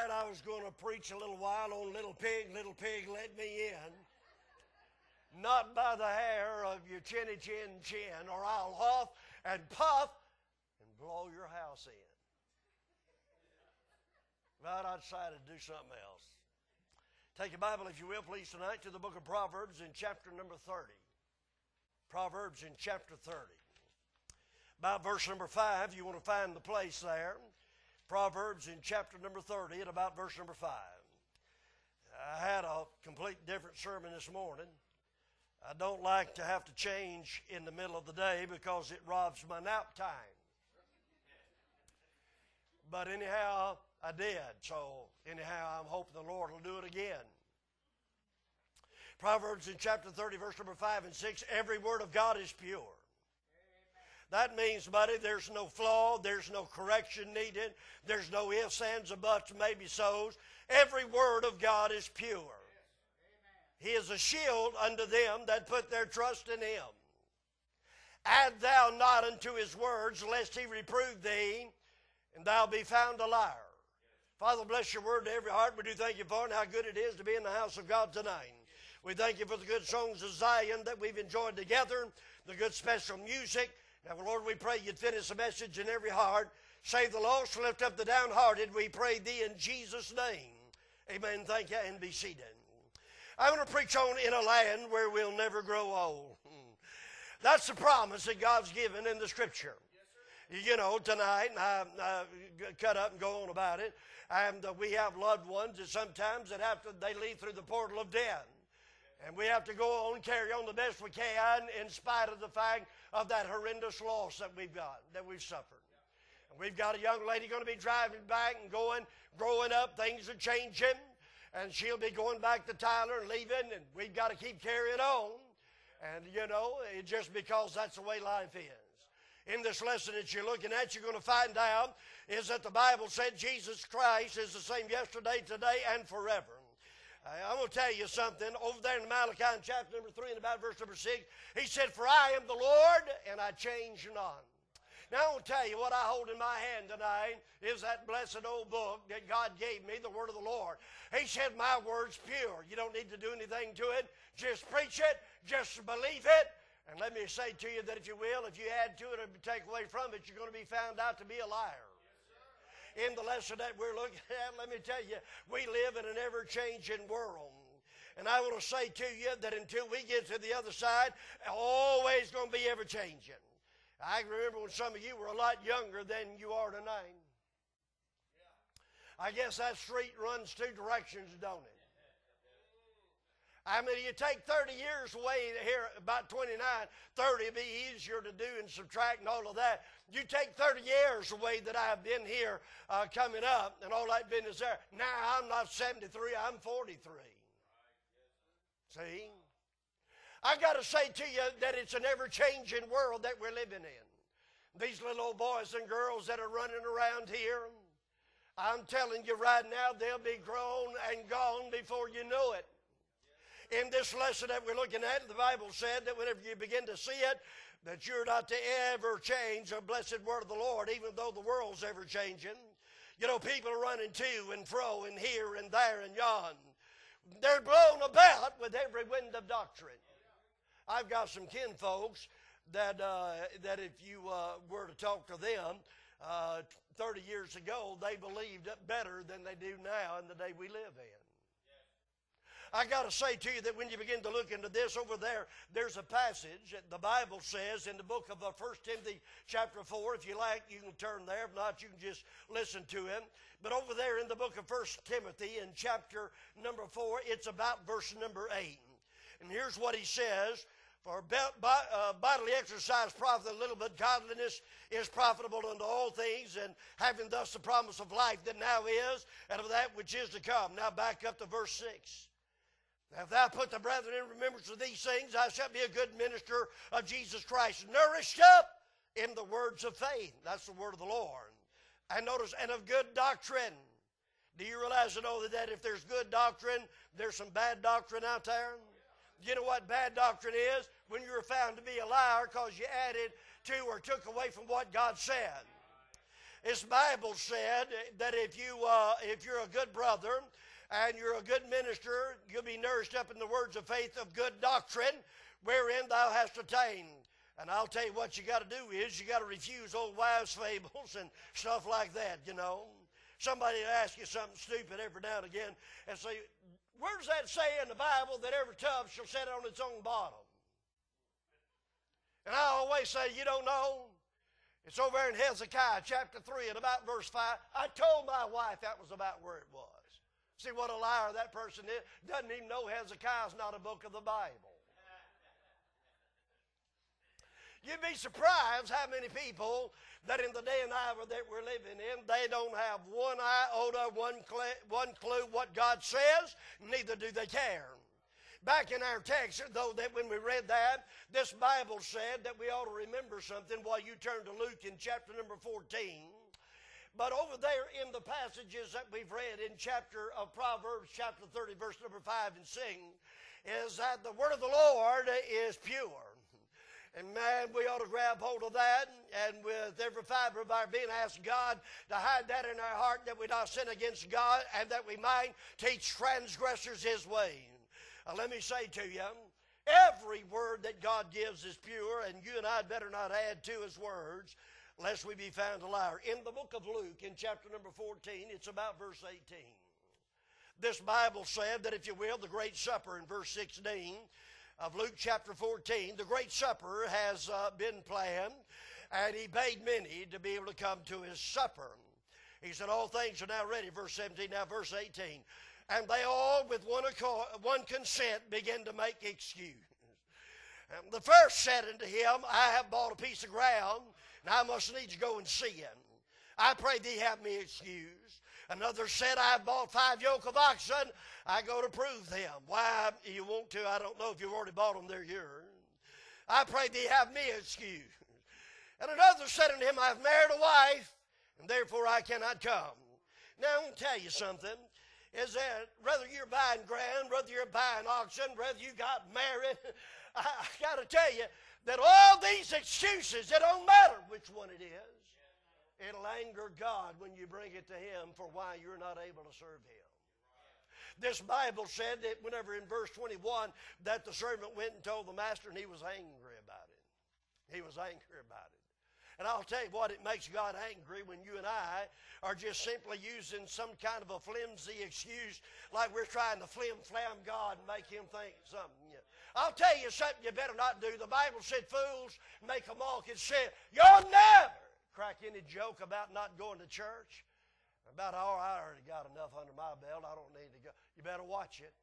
decided I was going to preach a little while on Little Pig, Let Me In. Not by the hair of your chinny chin, or I'll huff and puff and blow your house in. But I decided to do something else. Take your Bible, if you will, please, tonight to the book of Proverbs in chapter number 30. Proverbs in chapter 30. About verse number 5, you want to find the place there. Proverbs in chapter number 30 at about verse number 5. I had a complete different sermon this morning. I don't like to have to change in the middle of the day because it robs my nap time. But anyhow, I did. So anyhow, I'm hoping the Lord will do it again. Proverbs in chapter 30, verse number 5 and 6, every word of God is pure. That means, buddy, there's no flaw, there's no correction needed, there's no ifs, ands, or buts, maybe so's. Every word of God is pure. He is a shield unto them that put their trust in Him. Add thou not unto His words, lest He reprove thee, and thou be found a liar. Father, bless your word to every heart. We do thank you for it and how good it is to be in the house of God tonight. We thank you for the good songs of Zion that we've enjoyed together, the good special music. Now, Lord, we pray you'd finish the message in every heart. Save the lost, lift up the downhearted. We pray thee in Jesus' name. Amen. Thank you, and be seated. I want to preach on in a land where we'll never grow old. That's the promise that God's given in the Scripture. You know, tonight, I cut up and go on about it, and we have loved ones that sometimes they lead through the portal of death. And we have to go on, carry on the best we can in spite of the fact of that horrendous loss that we've suffered. And we've got a young lady going to be driving back and growing up. Things are changing, and she'll be going back to Tyler and leaving, and we've got to keep carrying on. And, you know, it's just because that's the way life is. In this lesson that you're looking at, you're going to find out is that the Bible said Jesus Christ is the same yesterday, today, and forever. I'm going to tell you something. Over there in Malachi in chapter number 3 and about verse number 6, he said, "For I am the Lord, and I change not." Now, I want to tell you what I hold in my hand tonight is that blessed old book that God gave me, the Word of the Lord. He said, "My word's pure." You don't need to do anything to it. Just preach it. Just believe it. And let me say to you that if you will, if you add to it or take away from it, you're going to be found out to be a liar. In the lesson that we're looking at, let me tell you, we live in an ever-changing world. And I want to say to you that until we get to the other side, always going to be ever-changing. I remember when some of you were a lot younger than you are tonight. I guess that street runs two directions, don't it? I mean, you take 30 years away here, about 29, 30 would be easier to do and subtract and all of that. You take 30 years away that I've been here coming up and all that business there. Now, I'm not 73, I'm 43. See? I've got to say to you that it's an ever-changing world that we're living in. These little old boys and girls that are running around here, I'm telling you right now, they'll be grown and gone before you know it. In this lesson that we're looking at, the Bible said that whenever you begin to see it, that you're not to ever change the blessed word of the Lord, even though the world's ever changing. You know, people are running to and fro and here and there and yon. They're blown about with every wind of doctrine. I've got some kinfolks that if you were to talk to them 30 years ago, they believed it better than they do now in the day we live in. I got to say to you that when you begin to look into this over there, there's a passage that the Bible says in the book of 1 Timothy chapter 4. If you like, you can turn there. If not, you can just listen to him. But over there in the book of 1 Timothy in chapter number 4, it's about verse number 8. And here's what he says. "For bodily exercise profiteth little, but godliness is profitable unto all things, and having thus the promise of life that now is, and of that which is to come." Now back up to verse 6. "If thou put the brethren in remembrance of these things, thou shalt be a good minister of Jesus Christ, nourished up in the words of faith." That's the word of the Lord. And notice, "and of good doctrine." Do you realize and know that if there's good doctrine, there's some bad doctrine out there? You know what bad doctrine is? When you're found to be a liar because you added to or took away from what God said. This Bible said that if you're a good brother and you're a good minister, you'll be nourished up in the words of faith of good doctrine, wherein thou hast attained. And I'll tell you what you got to do is you got to refuse old wives' fables and stuff like that, you know. Somebody will ask you something stupid every now and again and say, where does that say in the Bible that every tub shall set on its own bottom? And I always say, you don't know? It's over in Hezekiah chapter 3 and about verse 5. I told my wife that was about where it was. See what a liar that person is. Doesn't even know Hezekiah's not a book of the Bible. You'd be surprised how many people that in the day and hour that we're living in, they don't have one iota, one clue what God says, neither do they care. Back in our text, though, that when we read that, this Bible said that we ought to remember something while you turn to Luke in chapter number 14. But over there in the passages that we've read in chapter of Proverbs, chapter 30, verse number 5 and 6, is that the word of the Lord is pure. And man, we ought to grab hold of that and with every fiber of our being ask God to hide that in our heart that we not sin against God and that we might teach transgressors His way. Let me say to you, every word that God gives is pure, and you and I had better not add to His words lest we be found a liar. In the book of Luke, in chapter number 14, it's about verse 18. This Bible said that, if you will, the Great Supper in verse 16 of Luke chapter 14, the Great Supper has been planned, and He bade many to be able to come to His supper. He said, all things are now ready, verse 17, now verse 18. And they all with one consent began to make excuse. And the first said unto him, I have bought a piece of ground, and I must needs go and see it. I pray thee have me excused. Another said, I have bought 5 yoke of oxen, I go to prove them. Why you want to, I don't know. If you've already bought them, they're yours. I pray thee have me excused. And another said unto him, I have married a wife, and therefore I cannot come. Now I'm going to tell you something. Is that whether you're buying ground, whether you're buying oxen, whether you got married, I got to tell you that all these excuses, it don't matter which one it is. It'll anger God when you bring it to Him for why you're not able to serve Him. This Bible said that whenever in verse 21 that the servant went and told the master, and he was angry about it. He was angry about it. And I'll tell you what, it makes God angry when you and I are just simply using some kind of a flimsy excuse like we're trying to flim-flam God and make Him think something. I'll tell you something you better not do. The Bible said fools make a mock. It said, you'll never crack any joke about not going to church. About, I already got enough under my belt. I don't need to go. You better watch it.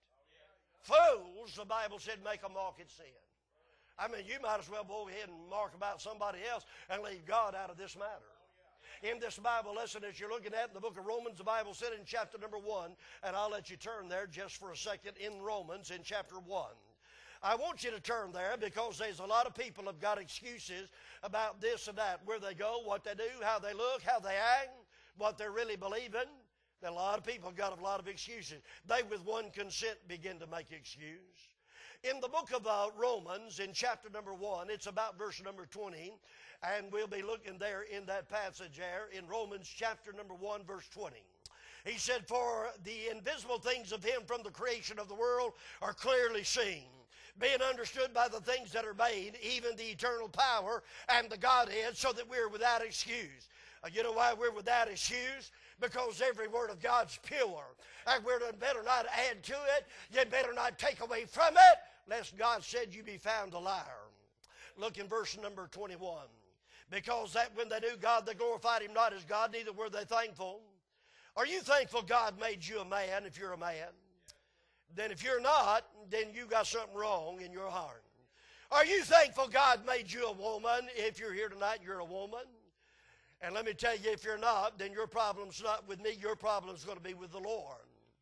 Fools, the Bible said, make a mock at sin. I mean, you might as well go ahead and mark about somebody else and leave God out of this matter. In this Bible lesson, as you're looking at in the book of Romans, the Bible said in chapter number 1, and I'll let you turn there just for a second, in Romans in chapter 1. I want you to turn there because there's a lot of people have got excuses about this and that, where they go, what they do, how they look, how they act, what they're really believing. A lot of people have got a lot of excuses. They with one consent begin to make excuse. In the book of Romans, in chapter number 1, it's about verse number 20, and we'll be looking there in that passage there, in Romans chapter number 1, verse 20. He said, for the invisible things of Him from the creation of the world are clearly seen, being understood by the things that are made, even the eternal power and the Godhead, so that we're without excuse. You know why we're without excuse? Because every word of God's pure. And we better not add to it. You better not take away from it, lest God said you be found a liar. Look in verse number 21. Because that when they knew God, they glorified Him not as God, neither were they thankful. Are you thankful God made you a man if you're a man? Then if you're not, then you got something wrong in your heart. Are you thankful God made you a woman? If you're here tonight, you're a woman. And let me tell you, if you're not, then your problem's not with me. Your problem's going to be with the Lord.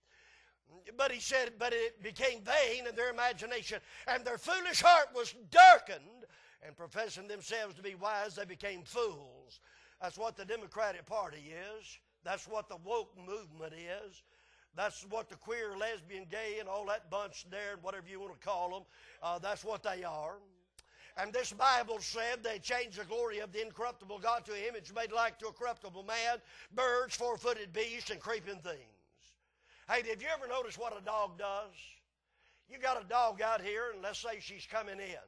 But he said, but it became vain in their imagination, and their foolish heart was darkened, and professing themselves to be wise, they became fools. That's what the Democratic Party is. That's what the woke movement is. That's what the queer, lesbian, gay, and all that bunch there, whatever you want to call them, that's what they are. And this Bible said they changed the glory of the incorruptible God to an image made like to a corruptible man, birds, four-footed beasts, and creeping things. Hey, did you ever notice what a dog does? You got a dog out here, and let's say she's coming in.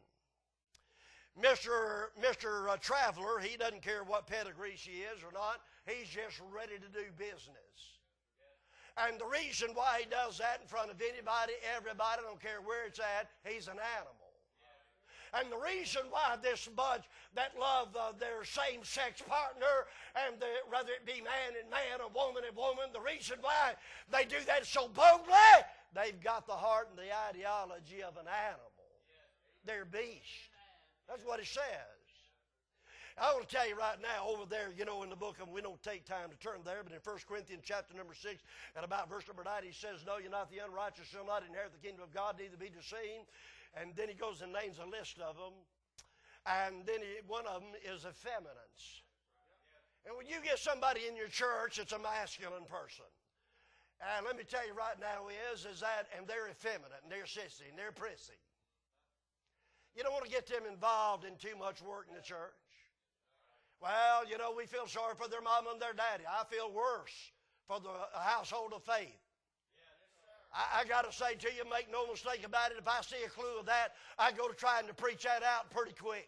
Mr. Traveler, he doesn't care what pedigree she is or not. He's just ready to do business. And the reason why he does that in front of anybody, everybody, I don't care where it's at, he's an animal. And the reason why this bunch that love their same-sex partner, and whether it be man and man or woman and woman, the reason why they do that so boldly, they've got the heart and the ideology of an animal. They're beasts. That's what it says. I want to tell you right now, over there, you know, in the book of, we don't take time to turn there, but in 1 Corinthians chapter number 6, and about verse number 9, he says, "No, you're not the unrighteous shall not inherit the kingdom of God, neither be deceived." And then he goes and names a list of them. And then one of them is effeminates. And when you get somebody in your church that's a masculine person, and let me tell you right now is that, and they're effeminate, and they're sissy, and they're prissy. You don't want to get them involved in too much work in the church. Well, you know, we feel sorry for their mom and their daddy. I feel worse for the household of faith. I got to say to you, make no mistake about it, if I see a clue of that, I go to trying to preach that out pretty quick.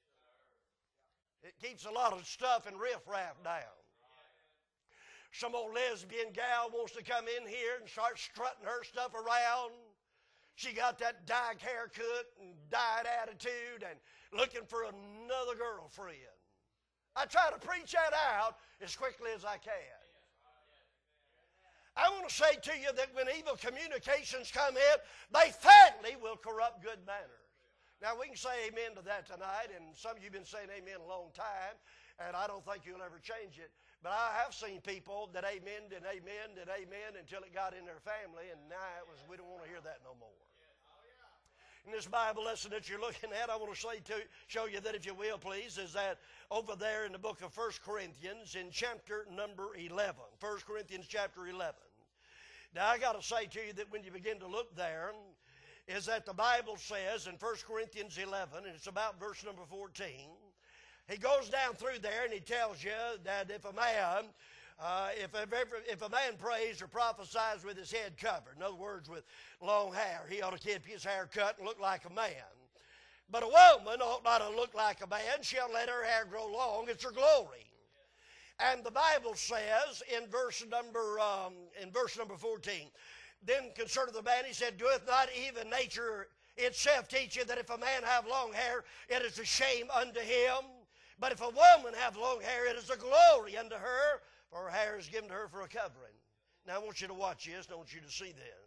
It keeps a lot of stuff and riffraff down. Some old lesbian gal wants to come in here and start strutting her stuff around. She got that dyed haircut and dyed attitude and looking for another girlfriend. I try to preach that out as quickly as I can. I want to say to you that when evil communications come in, they fatally will corrupt good manners. Now, we can say amen to that tonight, and some of you have been saying amen a long time, and I don't think you'll ever change it. But I have seen people that amened and amened and amened until it got in their family, and now we don't want to hear that no more. In this Bible lesson that you're looking at, I want to show you that, if you will, please, is that over there in the book of 1 Corinthians in chapter number 11. 1 Corinthians chapter 11. Now, I got to say to you that when you begin to look there, is that the Bible says in 1 Corinthians 11, and it's about verse number 14, he goes down through there and he tells you that if a man if a man prays or prophesies with his head covered, in other words, with long hair, he ought to keep his hair cut and look like a man. But a woman ought not to look like a man. She'll let her hair grow long. It's her glory. And the Bible says in verse number 14, then concerning the man, he said, doeth not even nature itself teach you that if a man have long hair, it is a shame unto him? But if a woman have long hair, it is a glory unto her, for her hair is given to her for a covering. Now, I want you to watch this. I want you to see that.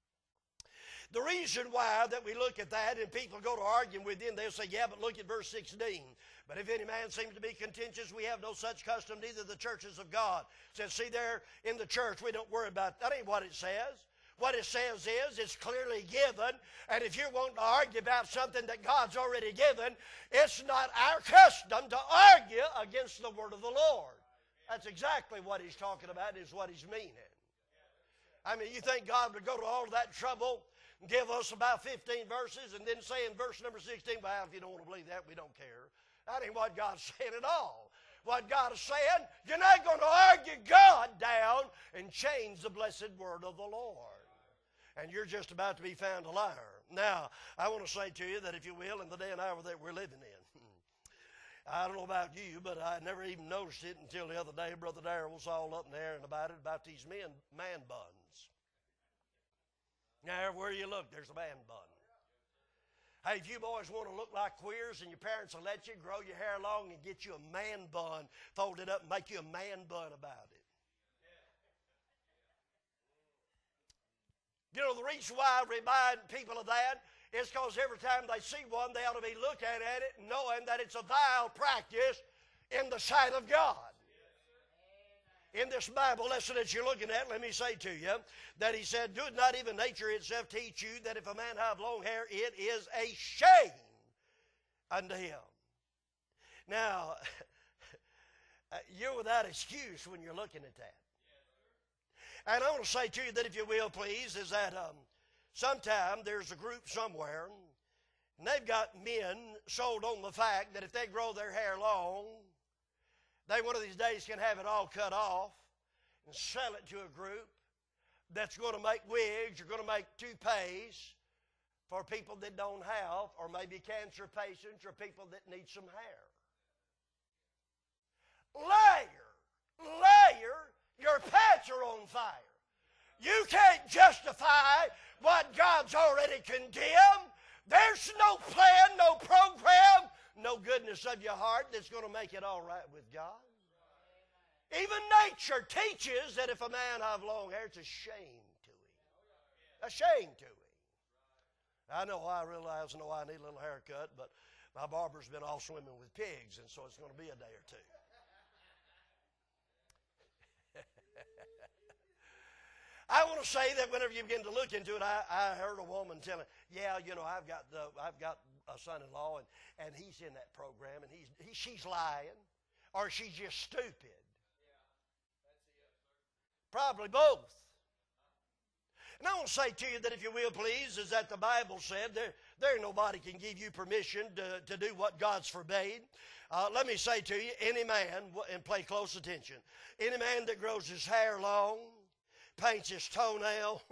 The reason why that we look at that, and people go to arguing with him, they'll say, yeah, but look at verse 16. But if any man seems to be contentious, we have no such custom, neither the churches of God. It says, see there in the church, we don't worry about that. Ain't what it says. What it says is it's clearly given, and if you're wanting to argue about something that God's already given, it's not our custom to argue against the word of the Lord. That's exactly what he's talking about, is what he's meaning. I mean, you think God would go to all of that trouble and give us about 15 verses and then say in verse number 16, well, if you don't want to believe that, we don't care. That ain't what God's saying at all. What God is saying, you're not going to argue God down and change the blessed word of the Lord. And you're just about to be found a liar. Now, I want to say to you that, if you will, in the day and hour that we're living in, I don't know about you, but I never even noticed it until the other day. Brother Darrell was all up in there and about these man buns. Now, everywhere you look, there's a man bun. Hey, if you boys want to look like queers and your parents will let you grow your hair long and get you a man bun, fold it up and make you a man bun about it. You know, the reason why I remind people of that is because every time they see one, they ought to be looking at it knowing that it's a vile practice in the sight of God. In this Bible lesson that you're looking at, let me say to you that he said, doeth not even nature itself teach you that if a man have long hair, it is a shame unto him. Now, you're without excuse when you're looking at that. And I want to say to you that, if you will, please, is that sometime there's a group somewhere And they've got men sold on the fact that if they grow their hair long, they one of these days can have it all cut off and sell it to a group that's going to make wigs or going to make toupees for people that don't have, or maybe cancer patients or people that need some hair. Your pants are on fire. You can't justify what God's already condemned. There's no plan, no program, no goodness of your heart that's going to make it all right with God. Even nature teaches that if a man have long hair, it's a shame to him. A shame to him. I know I realize I need a little haircut, but my barber's been off swimming with pigs, and so it's going to be a day or two. I want to say that whenever you begin to look into it, I heard a woman telling, yeah, I've got a son-in-law, and he's in that program, and she's lying, or she's just stupid. Probably both. And I want to say to you that, if you will, please, is that the Bible said there nobody can give you permission to do what God's forbade. Let me say to you, any man, and pay close attention, any man that grows his hair long, paints his toenails,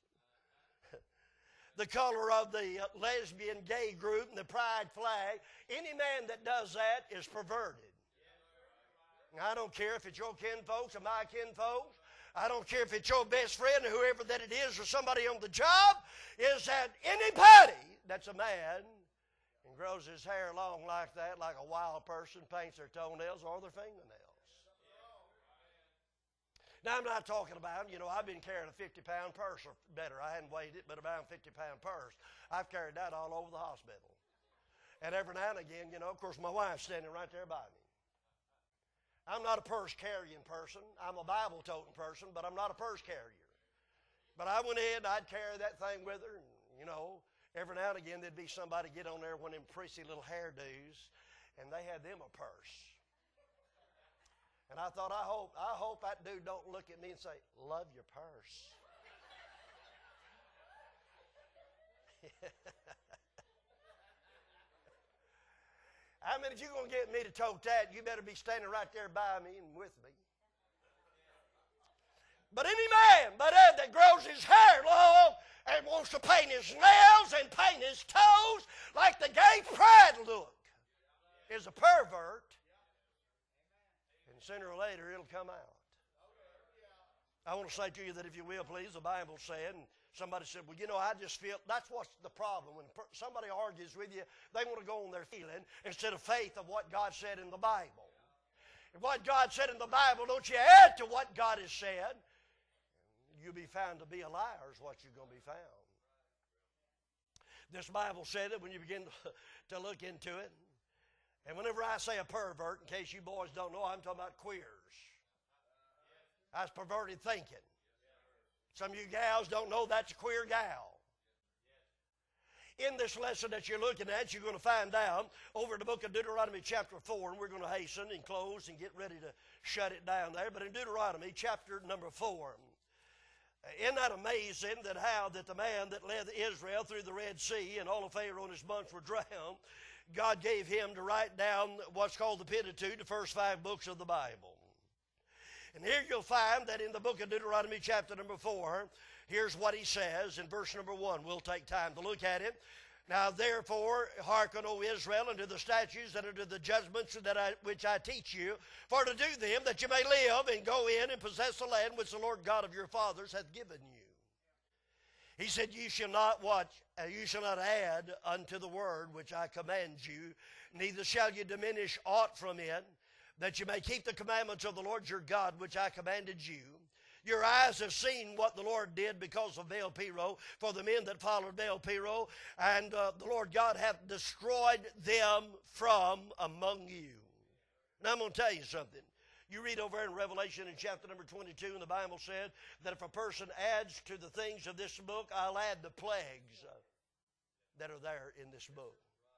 the color of the lesbian gay group and the pride flag, any man that does that is perverted. I don't care if it's your kinfolks or my kinfolks. I don't care if it's your best friend or whoever that it is or somebody on the job, is that anybody that's a man and grows his hair long like that, like a wild person, paints their toenails or their fingernails. Now, I'm not talking about, I've been carrying a 50-pound purse or better. I hadn't weighed it, but about a 50-pound purse. I've carried that all over the hospital. And every now and again, of course, my wife's standing right there by me. I'm not a purse-carrying person. I'm a Bible-toting person, but I'm not a purse carrier. But I went ahead and I'd carry that thing with her. And, every now and again there'd be somebody get on there, one of them prissy little hairdos, and they had them a purse. And I thought, I hope that dude don't look at me and say, love your purse. I mean, if you're going to get me to tote that, you better be standing right there by me and with me. But any man that grows his hair long and wants to paint his nails and paint his toes like the gay pride look is a pervert. And sooner or later, it'll come out. I want to say to you that, if you will, please, the Bible said, and somebody said, well, I just feel, that's what's the problem. When somebody argues with you, they want to go on their feeling instead of faith of what God said in the Bible. And what God said in the Bible, don't you add to what God has said. You'll be found to be a liar is what you're going to be found. This Bible said that when you begin to look into it. And whenever I say a pervert, in case you boys don't know, I'm talking about queers. That's perverted thinking. Some of you gals don't know that's a queer gal. In this lesson that you're looking at, you're going to find out over in the book of Deuteronomy chapter 4, and we're going to hasten and close and get ready to shut it down there. But in Deuteronomy chapter number 4, isn't that amazing that how that the man that led Israel through the Red Sea and all of Pharaoh and his bunch were drowned, God gave him to write down what's called the Pentateuch, the first 5 books of the Bible. And here you'll find that in the book of Deuteronomy chapter number 4, here's what he says in verse number 1. We'll take time to look at it. Now therefore hearken, O Israel, unto the statutes and unto the judgments which I teach you, for to do them, that you may live and go in and possess the land which the Lord God of your fathers hath given you. He said, you shall not add unto the word which I command you, neither shall you diminish aught from it, that you may keep the commandments of the Lord your God, which I commanded you. Your eyes have seen what the Lord did because of Baal-Peor, for the men that followed Baal-Peor, and the Lord God hath destroyed them from among you. Now I'm going to tell you something. You read over in Revelation in chapter number 22, and the Bible said that if a person adds to the things of this book, I'll add the plagues that are there in this book.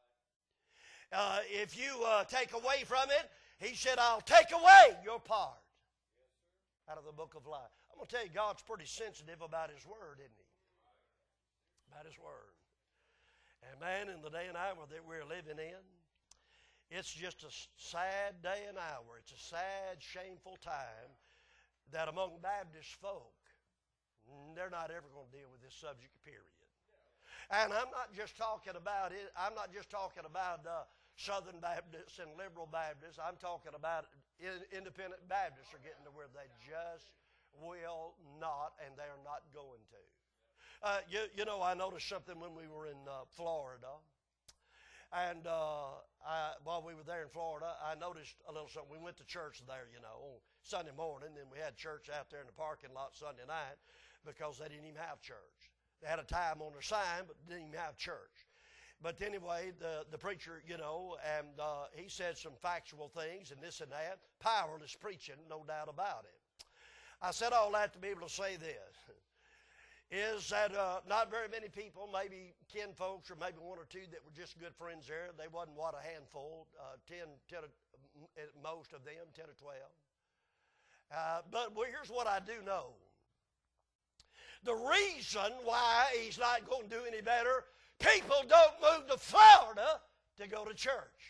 If you take away from it, he said, I'll take away your part out of the book of life. I'm going to tell you, God's pretty sensitive about his word, isn't he? About his word. And man, in the day and hour that we're living in, it's just a sad day and hour. It's a sad, shameful time that among Baptist folk, they're not ever going to deal with this subject, period. And I'm not just talking about it. I'm not just talking about Southern Baptists and liberal Baptists. I'm talking about independent Baptists are getting to where they just will not, and they're not going to. You know, I noticed something when we were in Florida. And while we were there in Florida, I noticed a little something. We went to church there, you know, on Sunday morning. Then we had church out there in the parking lot Sunday night because they didn't even have church. They had a time on their sign, but didn't even have church. But anyway, the preacher, you know, and he said some factual things and this and that. Powerless preaching, no doubt about it. I said all that to be able to say this, is that not very many people, maybe kin folks or maybe one or two that were just good friends there, they wasn't, what, a handful, 10 most of them, 10 or 12. But here's what I do know. The reason why he's not going to do any better, people don't move to Florida to go to church.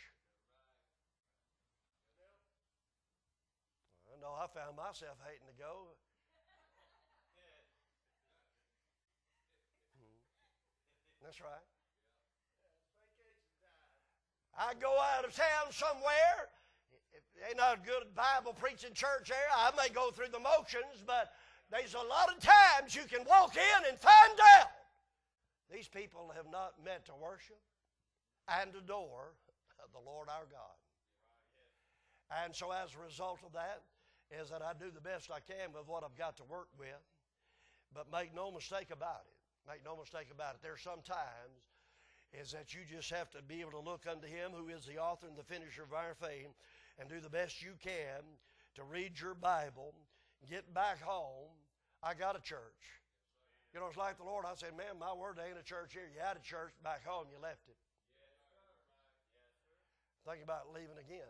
I know I found myself hating to go. That's right. I go out of town somewhere. Ain't not a good Bible preaching church there. I may go through the motions, but there's a lot of times you can walk in and find out these people have not met to worship and adore the Lord our God. And so as a result of that is that I do the best I can with what I've got to work with. But make no mistake about it. Make no mistake about it. There's some times is that you just have to be able to look unto Him who is the author and the finisher of our faith and do the best you can to read your Bible, get back home. I got a church. You know, it's like the Lord. I said, man, my word, there ain't a church here. You had a church back home, you left it. Think about leaving again.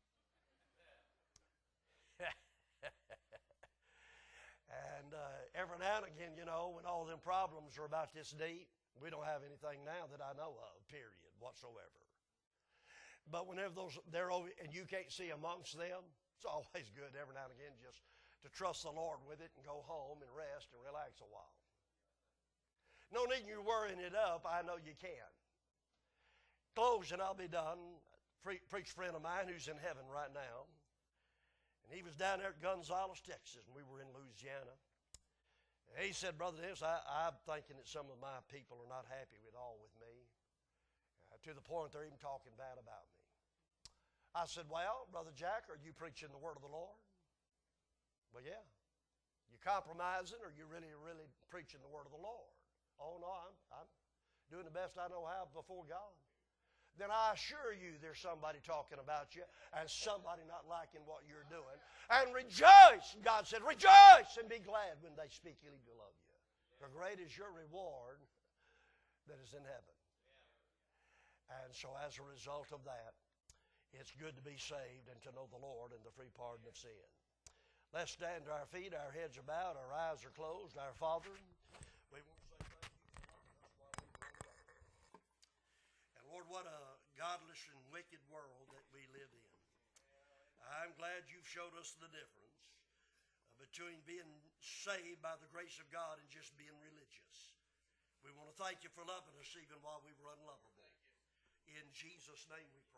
And every now and again, you know, when all them problems are about this deep, we don't have anything now that I know of, period, whatsoever. But whenever they're over and you can't see amongst them, it's always good every now and again just to trust the Lord with it and go home and rest and relax a while. No need you worrying it up. I know you can. Closing, I'll be done. Preacher friend of mine who's in heaven right now. And he was down there at Gonzales, Texas, and we were in Louisiana. And he said, Brother Dennis, I'm thinking that some of my people are not happy at all with me, to the point they're even talking bad about me. I said, well, Brother Jack, are you preaching the word of the Lord? Well, yeah. You compromising, or you really preaching the word of the Lord? Oh, no, I'm doing the best I know how before God. Then I assure you there's somebody talking about you and somebody not liking what you're doing. And rejoice, God said, rejoice and be glad when they speak evil of you. For great is your reward that is in heaven. And so as a result of that, it's good to be saved and to know the Lord and the free pardon of sin. Let's stand to our feet, our heads are bowed, our eyes are closed. Our Father, we want to say thank you for loving us while we were alive. And Lord, what a godless and wicked world that we live in. I'm glad you've showed us the difference between being saved by the grace of God and just being religious. We want to thank you for loving us even while we were unlovable. In Jesus' name we